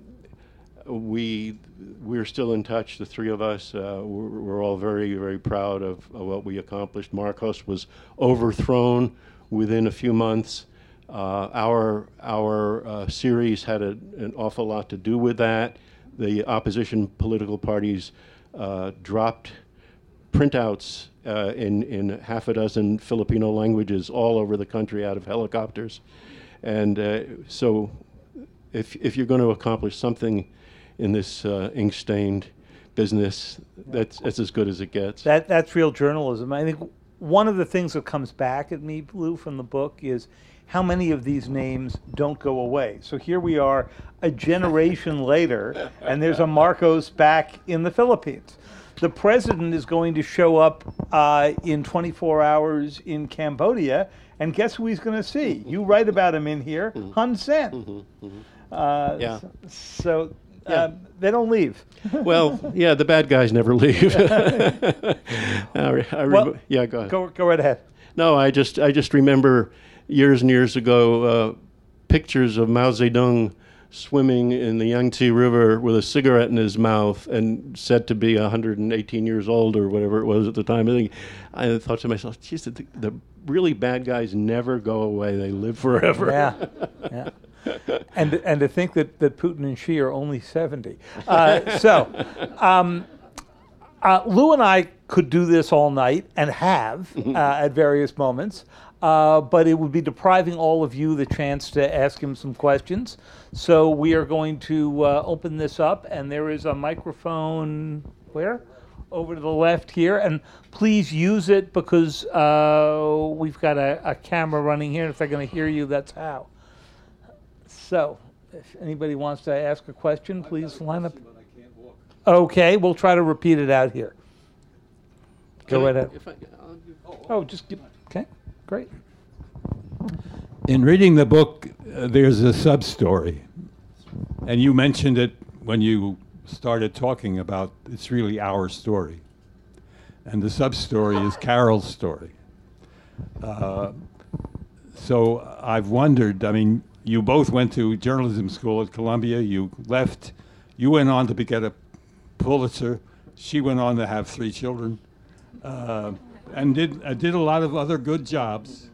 we're still in touch, the three of us. We're all very, very proud of what we accomplished. Marcos was overthrown within a few months. Our series had an awful lot to do with that. The opposition political parties dropped printouts in half a dozen Filipino languages all over the country out of helicopters. And so if you're going to accomplish something in this ink-stained business, that's as good as it gets. That's real journalism. I think one of the things that comes back at me, Lou, from the book is how many of these names don't go away. So here we are a generation later, and there's a Marcos back in the Philippines. The president is going to show up in 24 hours in Cambodia, and guess who he's going to see? You write about him in here, Hun Sen. Yeah. So they don't leave. Well, yeah, the bad guys never leave. Well, yeah, go ahead. Go right ahead. No, I just remember years and years ago pictures of Mao Zedong swimming in the Yangtze River with a cigarette in his mouth and said to be 118 years old or whatever it was at the time. I thought to myself, geez, the really bad guys never go away. They live forever. Yeah. And to think that Putin and Xi are only 70. Lou and I could do this all night and have at various moments, but it would be depriving all of you the chance to ask him some questions. So we are going to open this up, and there is a microphone, where? Over to the left here, and please use it because we've got a camera running here, and if they're going to hear you, that's how. So, if anybody wants to ask a question, please line up. Okay, we'll try to repeat it out here. Go right ahead. Okay, great. In reading the book, there's a sub-story, and you mentioned it when you started talking about it's really our story. And the sub-story is Carol's story. So I've wondered, I mean, you both went to journalism school at Columbia. You left. You went on to get a Pulitzer. She went on to have 3 children, and did a lot of other good jobs.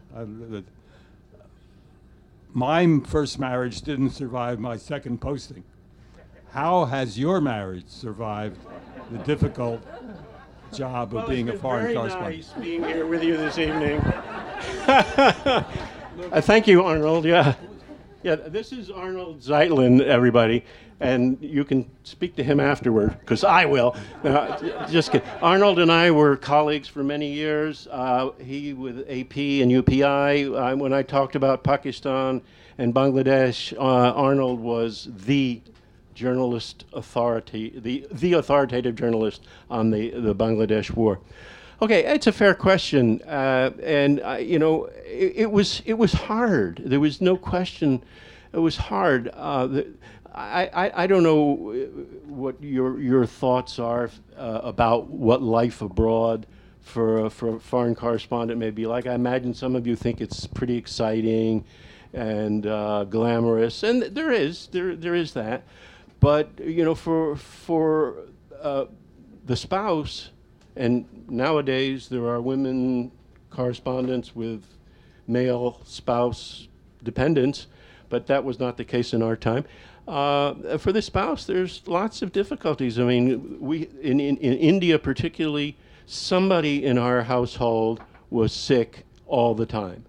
My first marriage didn't survive my second posting. How has your marriage survived the difficult job of being a foreign correspondent? It's very nice being here with you this evening. Thank you, Arnold. Yeah. Yeah, this is Arnold Zeitlin, everybody, and you can speak to him afterward, because I will. Just kidding. Arnold and I were colleagues for many years. He with AP and UPI. When I talked about Pakistan and Bangladesh, Arnold was the journalist authority, the authoritative journalist on the Bangladesh war. Okay, it's a fair question, and you know, it was hard. There was no question. It was hard. I don't know what your thoughts are about what life abroad for a foreign correspondent may be like. I imagine some of you think it's pretty exciting and glamorous, and there is that. But you know, for the spouse. And nowadays, there are women correspondents with male spouse dependents, but that was not the case in our time. For the spouse, there's lots of difficulties. I mean, in India particularly, somebody in our household was sick all the time.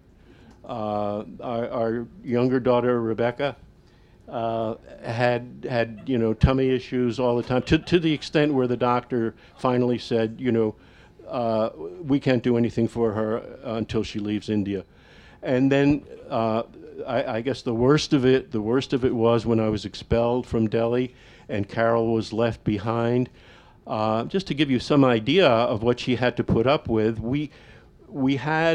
Our younger daughter, Rebecca, had you know, tummy issues all the time, to the extent where the doctor finally said, you know, we can't do anything for her until she leaves India. And then I guess the worst of it was when I was expelled from Delhi and Carol was left behind. Just to give you some idea of what she had to put up with, we had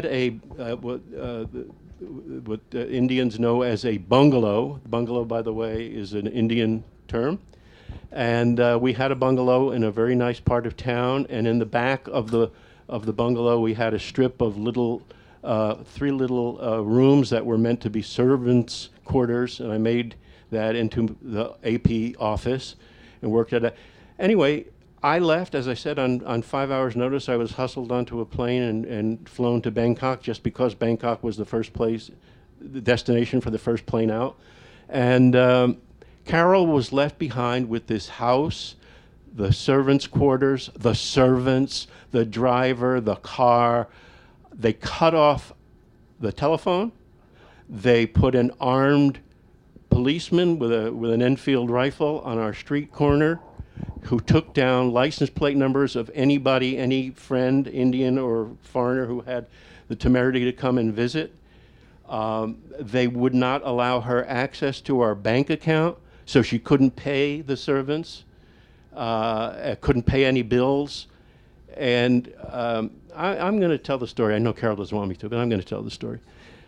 what Indians know as a bungalow. Bungalow, by the way, is an Indian term. And we had a bungalow in a very nice part of town, and in the back of the bungalow we had a strip of three little rooms that were meant to be servants' quarters, and I made that into the AP office and worked at it. Anyway, I left, as I said, on 5 hours' notice. I was hustled onto a plane and flown to Bangkok just because Bangkok was the destination for the first plane out. And Carol was left behind with this house, the servants' quarters, the servants, the driver, the car. They cut off the telephone. They put an armed policeman with an Enfield rifle on our street corner, who took down license plate numbers of anybody, any friend, Indian or foreigner, who had the temerity to come and visit. They would not allow her access to our bank account, so she couldn't pay the servants, couldn't pay any bills. And I'm going to tell the story. I know Carol doesn't want me to, but I'm going to tell the story.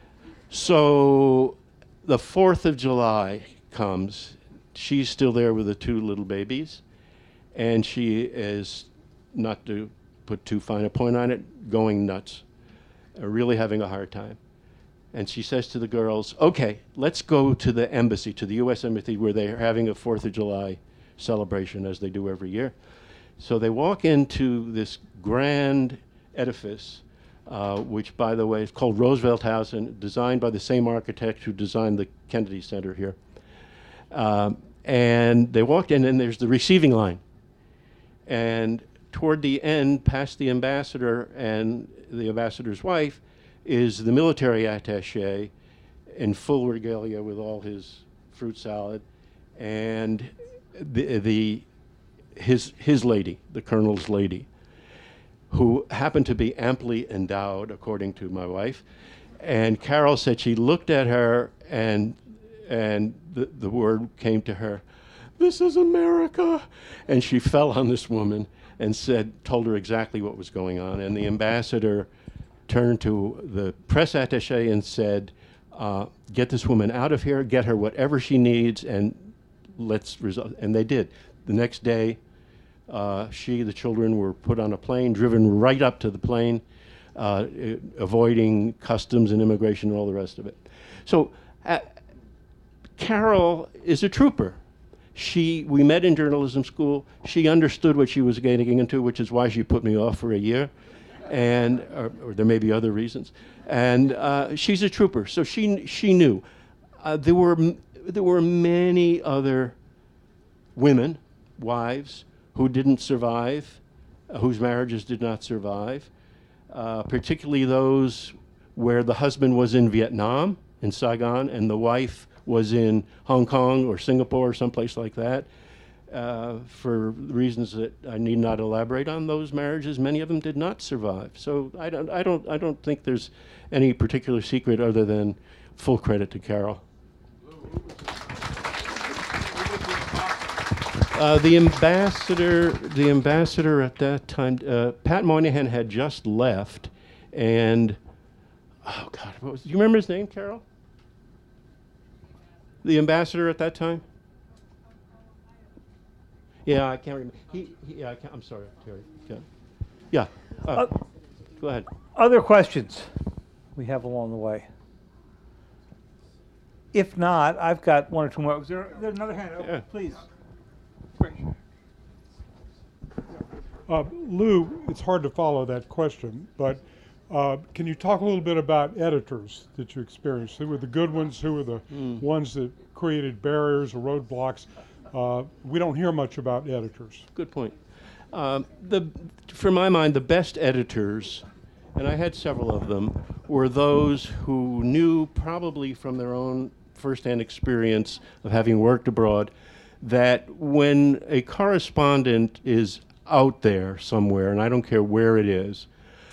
So the 4th of July comes. She's still there with the 2 little babies. And she is, not to put too fine a point on it, going nuts, really having a hard time. And she says to the girls, okay, let's go to the embassy, to the U.S. Embassy, where they're having a 4th of July celebration, as they do every year. So they walk into this grand edifice, which, by the way, is called Roosevelt House, and designed by the same architect who designed the Kennedy Center here. And they walked in, and there's the receiving line. And toward the end, past the ambassador and the ambassador's wife, is the military attaché in full regalia with all his fruit salad, and his lady, the colonel's lady, who happened to be amply endowed, according to my wife. And Carol said she looked at her, and the word came to her, "This is America." And she fell on this woman and told her exactly what was going on. And the ambassador turned to the press attaché and said, get this woman out of here, get her whatever she needs, and let's resolve. And they did. The next day, the children were put on a plane, driven right up to the plane, avoiding customs and immigration and all the rest of it. So Carol is a trooper. We met in journalism school. She understood what she was getting into, which is why she put me off for a year, and or there may be other reasons. And she's a trooper, so she knew. There were many other women, wives, who didn't survive, whose marriages did not survive, particularly those where the husband was in Vietnam, in Saigon, and the wife was in Hong Kong or Singapore or someplace like that. For reasons that I need not elaborate on, those marriages, many of them did not survive. So I don't think there's any particular secret other than full credit to Carol. The ambassador at that time, Pat Moynihan had just left, and oh God, do you remember his name, Carol? The ambassador at that time? Yeah, I can't remember. I'm sorry, Terry. Yeah. Go ahead. Other questions we have along the way? If not, I've got one or two more. Is there another hand? Oh, Yeah. please. Lou, it's hard to follow that question, but can you talk a little bit about editors that you experienced? Who were the good ones? Who were the ones that created barriers or roadblocks? We don't hear much about editors. Good point. For my mind, the best editors, and I had several of them, were those who knew, probably from their own firsthand experience of having worked abroad, that when a correspondent is out there somewhere, and I don't care where it is,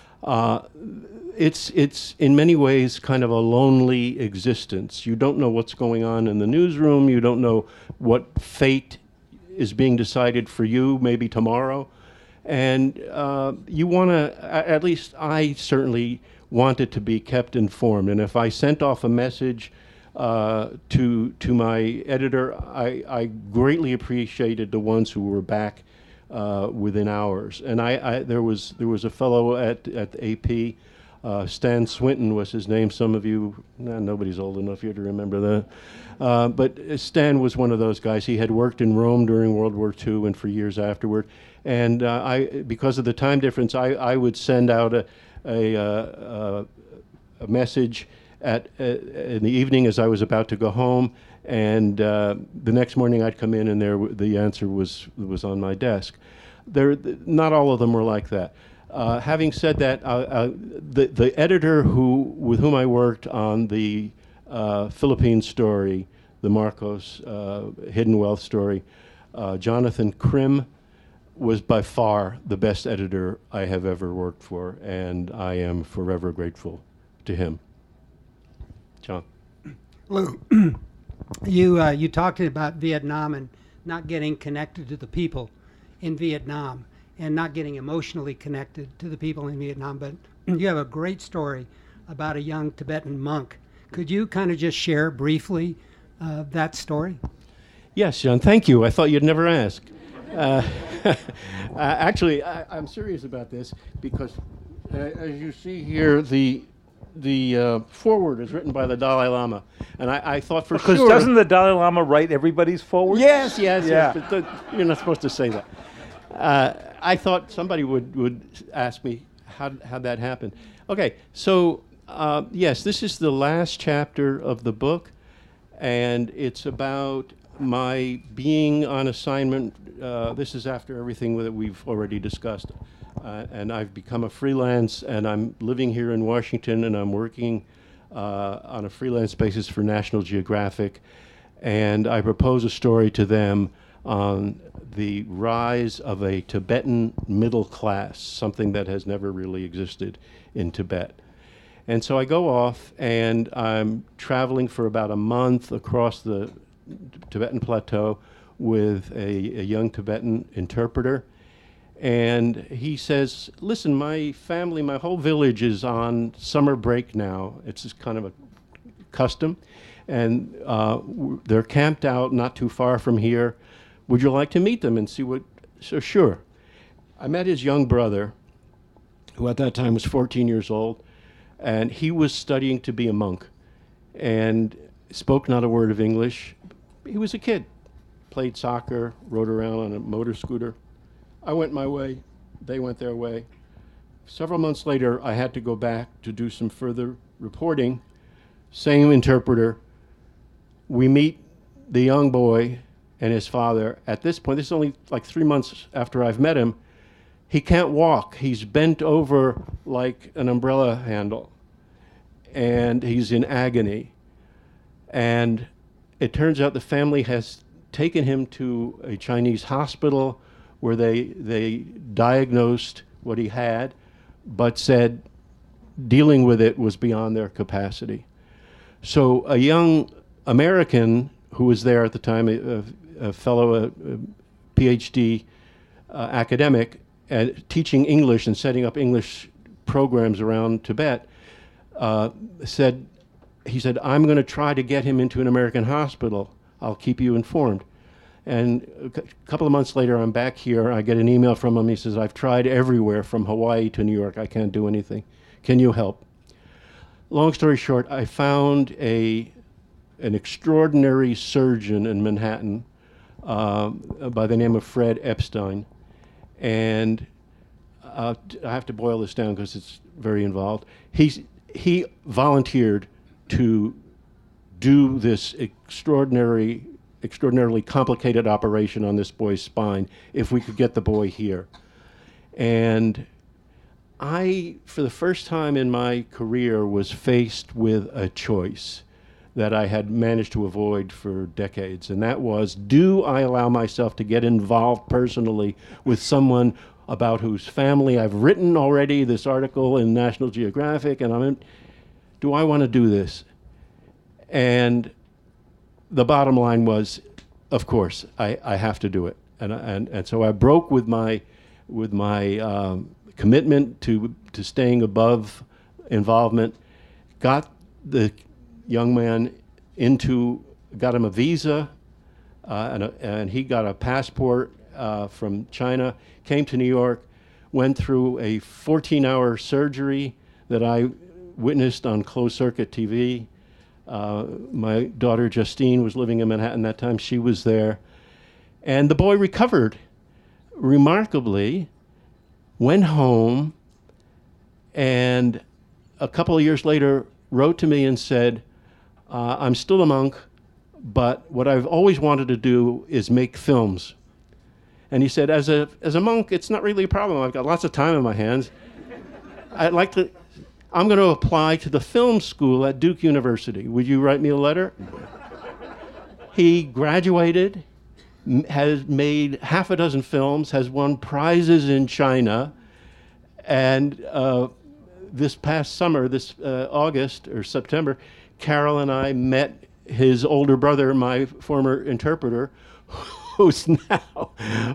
it's in many ways kind of a lonely existence. You don't know what's going on in the newsroom. You don't know what fate is being decided for you maybe tomorrow. And you want to, at least I certainly wanted to be kept informed. And if I sent off a message to my editor, I greatly appreciated the ones who were back within hours. And there was a fellow at the AP, Stan Swinton was his name. Some of you, nobody's old enough here to remember that. But Stan was one of those guys. He had worked in Rome during World War II and for years afterward. And because of the time difference, I would send out a message in the evening as I was about to go home, and the next morning I'd come in and the answer was on my desk. Not all of them were like that. Having said that, the editor with whom I worked on the Philippine story, the Marcos Hidden Wealth story, Jonathan Krim, was by far the best editor I have ever worked for, and I am forever grateful to him. John. Lou, you talked about Vietnam and not getting connected to the people in Vietnam and not getting emotionally connected to the people in Vietnam, but you have a great story about a young Tibetan monk. Could you kind of just share briefly that story? Yes, John, thank you. I thought you'd never ask. Actually, I'm serious about this because, as you see here, the foreword is written by the Dalai Lama, and I thought for sure. Because doesn't the Dalai Lama write everybody's foreword? Yes, Yeah. but you're not supposed to say that. I thought somebody would ask me how that happened. Okay, so yes, this is the last chapter of the book, and it's about my being on assignment. This is after everything that we've already discussed. And I've become a freelance, and I'm living here in Washington, and I'm working on a freelance basis for National Geographic. And I propose a story to them on the rise of a Tibetan middle class, something that has never really existed in Tibet. And so I go off, and I'm traveling for about a month across the Tibetan plateau with a young Tibetan interpreter. And he says, listen, my family, my whole village is on summer break now. It's just kind of a custom. And they're camped out not too far from here. Would you like to meet them and see what? So sure. I met his young brother, who at that time was 14 years old. And he was studying to be a monk and spoke not a word of English. He was a kid, played soccer, rode around on a motor scooter. I went my way, they went their way. Several months later, I had to go back to do some further reporting. Same interpreter. We meet the young boy and his father. At this point, this is only like 3 months after I've met him. He can't walk. He's bent over like an umbrella handle, and he's in agony. And it turns out the family has taken him to a Chinese hospital where they diagnosed what he had, but said dealing with it was beyond their capacity. So a young American who was there at the time, a fellow PhD academic, teaching English and setting up English programs around Tibet, he said, I'm going to try to get him into an American hospital. I'll keep you informed. And a couple of months later, I'm back here. I get an email from him. He says, I've tried everywhere from Hawaii to New York. I can't do anything. Can you help? Long story short, I found an extraordinary surgeon in Manhattan by the name of Fred Epstein. And I have to boil this down because it's very involved. He volunteered to do this extraordinarily complicated operation on this boy's spine if we could get the boy here. And I, for the first time in my career, was faced with a choice that I had managed to avoid for decades, and that was, do I allow myself to get involved personally with someone about whose family I've written already this article in National Geographic, and do I want to do this? And the bottom line was, of course, I have to do it. And so I broke with my commitment to staying above involvement, got the young man got him a visa, and he got a passport from China, came to New York, went through a 14-hour surgery that I witnessed on closed-circuit TV. My daughter Justine was living in Manhattan that time. She was there. And the boy recovered remarkably, went home, and a couple of years later wrote to me and said, I'm still a monk, but what I've always wanted to do is make films. And he said, as a monk, it's not really a problem. I've got lots of time on my hands. I'm going to apply to the film school at Duke University. Would you write me a letter? He graduated, has made half a dozen films, has won prizes in China, and this past summer, this August or September, Carol and I met his older brother, my former interpreter, who's now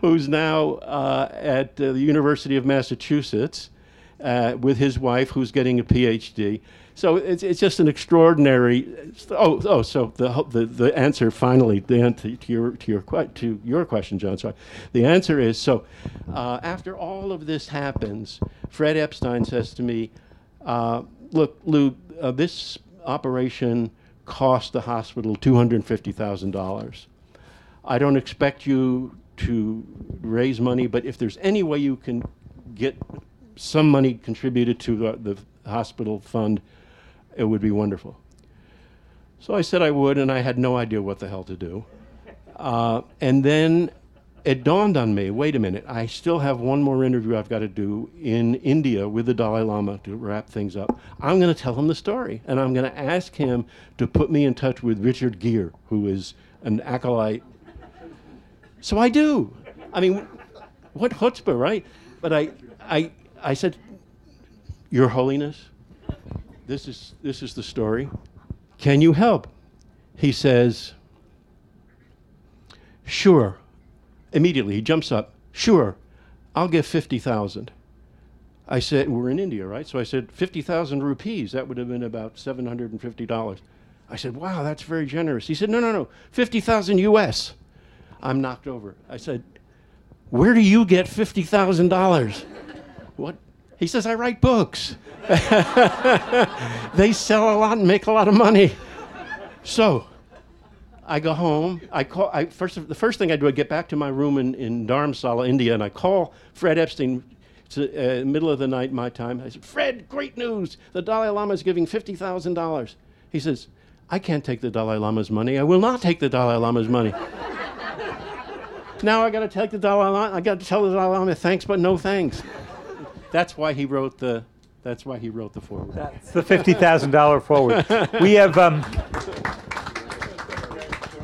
at the University of Massachusetts with his wife, who's getting a PhD. So it's just an extraordinary. So the answer finally to your question, John. Sorry, the answer is so. After all of this happens, Fred Epstein says to me, "Look, Lou, this operation cost the hospital $250,000. I don't expect you to raise money, but if there's any way you can get some money contributed to the hospital fund, it would be wonderful." So I said I would, and I had no idea what the hell to do. And then it dawned on me, wait a minute, I still have one more interview I've got to do in India with the Dalai Lama to wrap things up. I'm going to tell him the story, and I'm going to ask him to put me in touch with Richard Gere, who is an acolyte. So I do. I mean, what chutzpah, right? But I said, Your Holiness, this is the story. Can you help? He says, sure. Immediately, he jumps up. Sure, I'll give 50,000. I said, we're in India, right? So I said, 50,000 rupees. That would have been about $750. I said, wow, that's very generous. He said, no, 50,000 US. I'm knocked over. I said, where do you get $50,000? What? He says, I write books. They sell a lot and make a lot of money. So I go home. The first thing I do, I get back to my room in Dharamsala, India, and I call Fred Epstein. It's middle of the night, my time. I said, Fred, great news. The Dalai Lama is giving $50,000. He says, I can't take the Dalai Lama's money. I will not take the Dalai Lama's money. Now I got to take the Dalai Lama. I got to tell the Dalai Lama thanks, but no thanks. That's why he wrote the foreword. That's the $50,000 forward. We have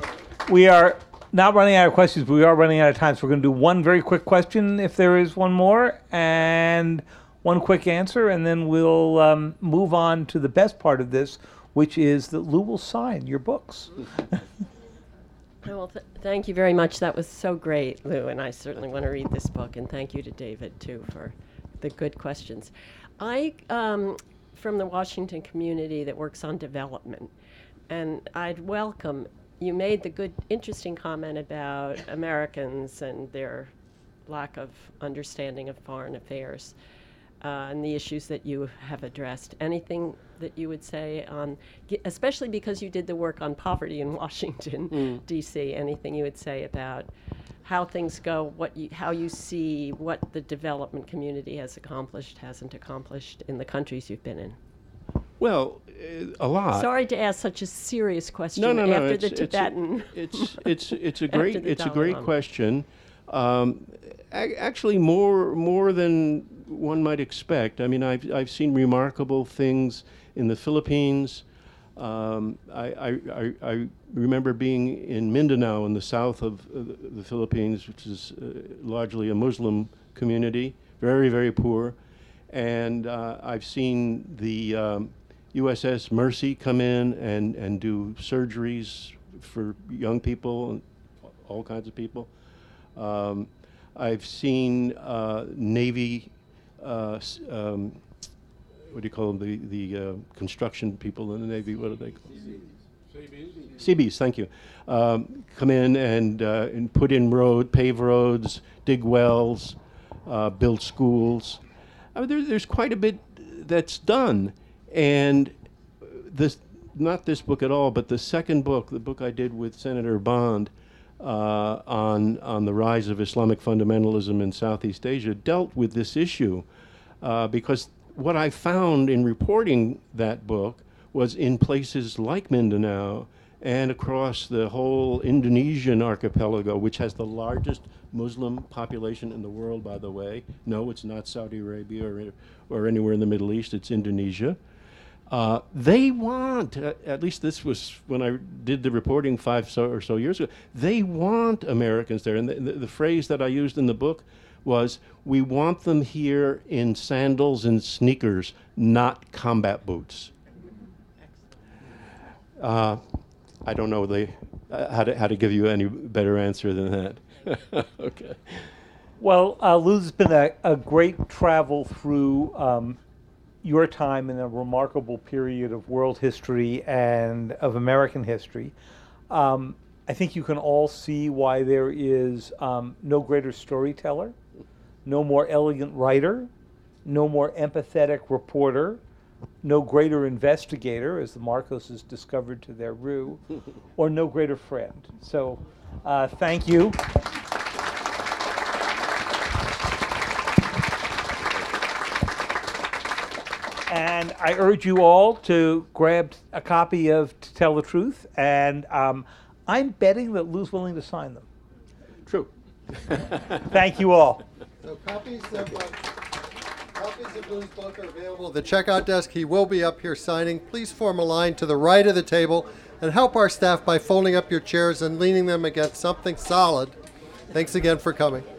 We are not running out of questions, but we are running out of time. So we're going to do one very quick question, if there is one more, and one quick answer, and then we'll move on to the best part of this, which is that Lou will sign your books. Well, thank you very much. That was so great, Lou, and I certainly want to read this book. And thank you to David, too, for the good questions. I, from the Washington community that works on development, and I'd welcome, you made the good, interesting comment about Americans and their lack of understanding of foreign affairs and the issues that you have addressed. Anything that you would say on, especially because you did the work on poverty in Washington, D.C., anything you would say about how things go, how you see what the development community has accomplished, hasn't accomplished in the countries you've been in? Well, a lot. Sorry to ask such a serious question No. after the Tibetan. It's a great question. Actually, more than one might expect. I mean, I've seen remarkable things in the Philippines. I remember being in Mindanao in the south of the Philippines, which is largely a Muslim community, very, very poor. And I've seen the USS Mercy come in and do surgeries for young people and all kinds of people. I've seen Navy, what do you call them, the construction people in the Navy, what are they called? Seabees, thank you. Come in and put in pave roads, dig wells, build schools. I mean, there's quite a bit that's done. And not this book at all, but the second book, the book I did with Senator Bond on the rise of Islamic fundamentalism in Southeast Asia, dealt with this issue. Because what I found in reporting that book was in places like Mindanao and across the whole Indonesian archipelago, which has the largest Muslim population in the world, by the way. No, it's not Saudi Arabia or anywhere in the Middle East, it's Indonesia. They want, at least this was when I did the reporting 5 or so years ago, they want Americans there. And the phrase that I used in the book was, we want them here in sandals and sneakers, not combat boots. I don't know how to give you any better answer than that. Okay. Well, Lou, it's been a great travel through your time in a remarkable period of world history and of American history. I think you can all see why there is no greater storyteller, no more elegant writer, no more empathetic reporter, no greater investigator, as the Marcoses discovered to their rue, or no greater friend. So thank you. And I urge you all to grab a copy of To Tell the Truth, and I'm betting that Lou's willing to sign them. True. Thank you all. So copies of Lou's book are available at the checkout desk. He will be up here signing. Please form a line to the right of the table and help our staff by folding up your chairs and leaning them against something solid. Thanks again for coming.